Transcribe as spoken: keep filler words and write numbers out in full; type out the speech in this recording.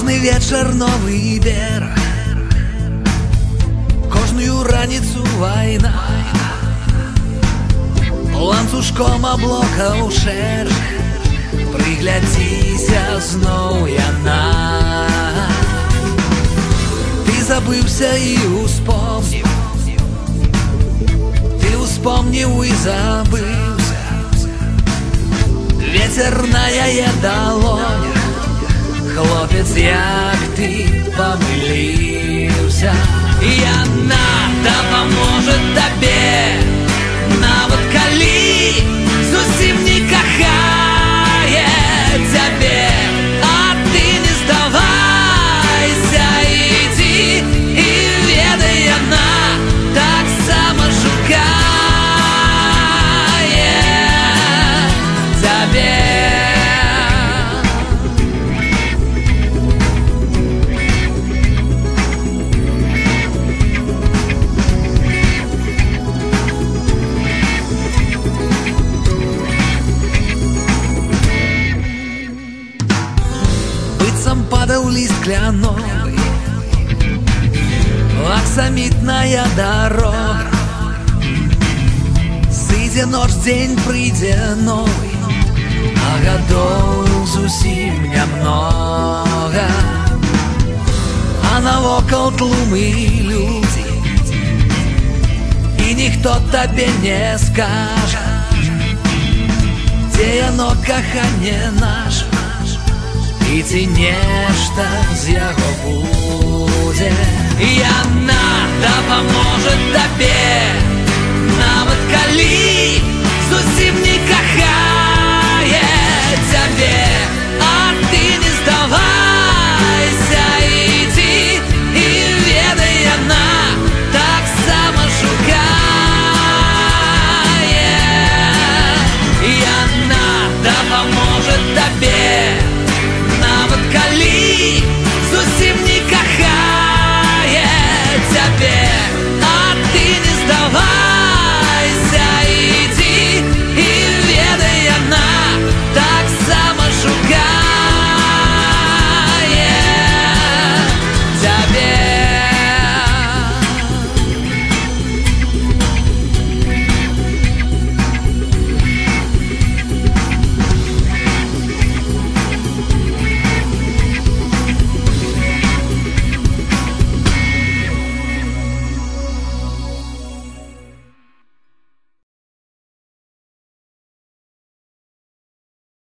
Кожний вечір новий берег, кожную раніцу вайна, ланцужком облокаў шэраг. Прыглядзіся зноў яна. Ты забыўся і успомніў, ты успомніў і забыўся. Вецер на яе далонях, хлопец, як ты памыліўся. Яна дапаможа табе, нават калі зусім не кахае цябе. А ты не здавайся, ідзі, і ведай, яна таксама шукае цябе. Падаў ліст кляновы, аксамітная дарога. Сыдзе ноч, дзень прыйдзе новы, а гадоў зусім нямнога. А навокал тлумы людзі, і ніхто табе не скажа, дзе яно каханне наша, і ці нешта з яго буде.